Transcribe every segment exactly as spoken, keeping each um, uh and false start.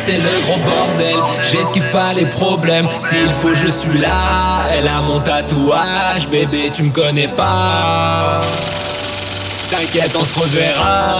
c'est le gros bordel. J'esquive pas les problèmes, s'il faut je suis là. Elle a mon tatouage, bébé tu me connais pas. T'inquiète on se reverra.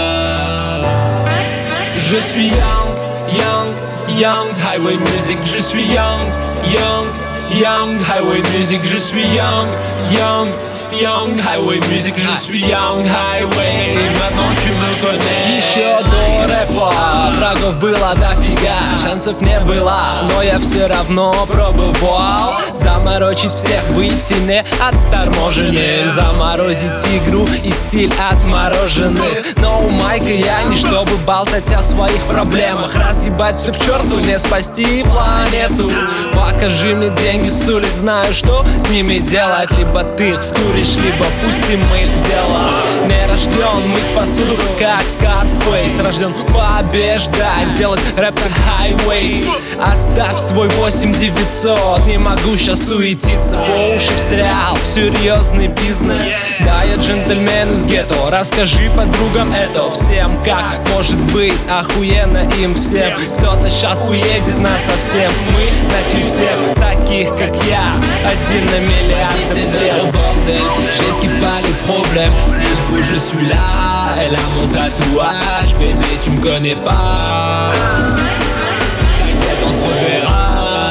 Je suis young, young, young, highway music. Je suis young, young, young, highway music. Je suis young, young, young, highway music. Je suis young, highway. Maintenant tu me connais. Еще до рэпа врагов было дофига, шансов не было, но я все равно пробовал заморочить всех, выйти не отторможенным, заморозить игру и стиль отмороженных. Но у майка я не чтобы болтать о своих проблемах, разъебать все к черту, не спасти планету. Покажи мне деньги с улиц, знаю, что с ними делать. Либо ты их скуришь, либо пустим мы их в дело. Не рожден мыть посуду, как Scarface, рожден побеждать, делать рэп как хайвей. Оставь свой восемь девятьсот, не могу щас суетиться, по уши встрял в серьезный бизнес. Да, я джентльмен из гетто, расскажи подругам это всем, как может быть охуенно им всем. Кто-то щас уедет насовсем, мы найти всех таких, как я, один на миллиард всем. J'esquive pas les problèmes, s'il faut je suis là. Elle a mon tatouage, bébé tu me connais pas. T'inquiète on se reverra.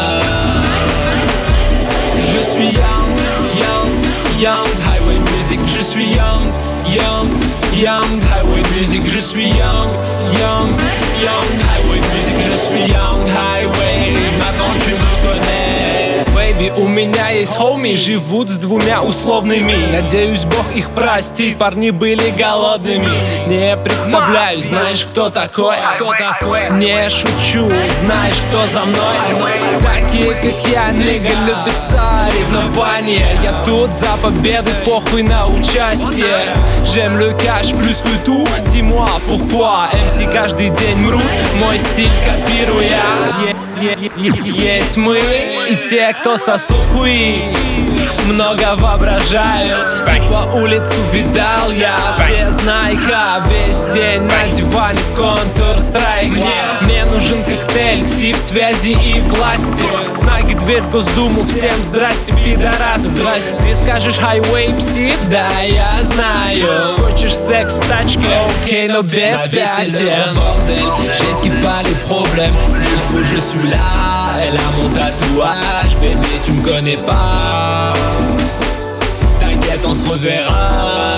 Je suis young, young, young, highway music. Je suis young, young, young, highway music. Je suis young, young, young, highway music. Je suis young, highway. Maintenant tu me connais. Бэйби, у меня есть хоуми, живут с двумя условными. Надеюсь, Бог их простит, парни были голодными. Не представляю, знаешь, кто такой? Кто такой? Не шучу, знаешь, кто за мной? Такие, как я, нига, любят соревнования. Я тут за победу, похуй на участие. J'aime le cash plus que tout, dis-moi pourquoi. эм си каждый день мрут, мой стиль копируя. Есть мы и те, кто сосут хуи, много воображают. Типа улицу видал я, все знайка. Весь день на диване в Counter-Strike. Мне нужен коктейль, сив, связи и власти. Знаки, дверь в Госдуму, всем здрасте, пидорас. Здрасте, ты скажешь highway пси? Да, я знаю. Хочешь секс в тачке? Окей, но без пяти. J'esquive pas les problèmes, s'il faut je suis là. Elle a mon tatouage, bébé tu me connais pas. T'inquiète on se reverra.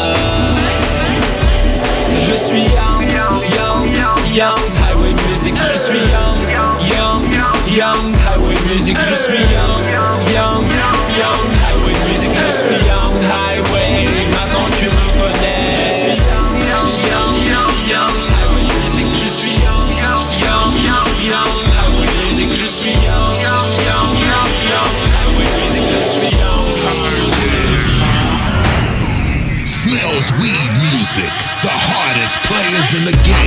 Je suis young, young, young, highway music. Je suis young, young, young, highway music. Je suis young, young, young, highway music. Je suis young, highway. Maintenant tu me connais. Je suis young, young, young, highway music. Je suis young, young, young, highway music. Je suis young, young, young, young, highway music. Je suis young. Smells Weed Music, the hardest players in the game.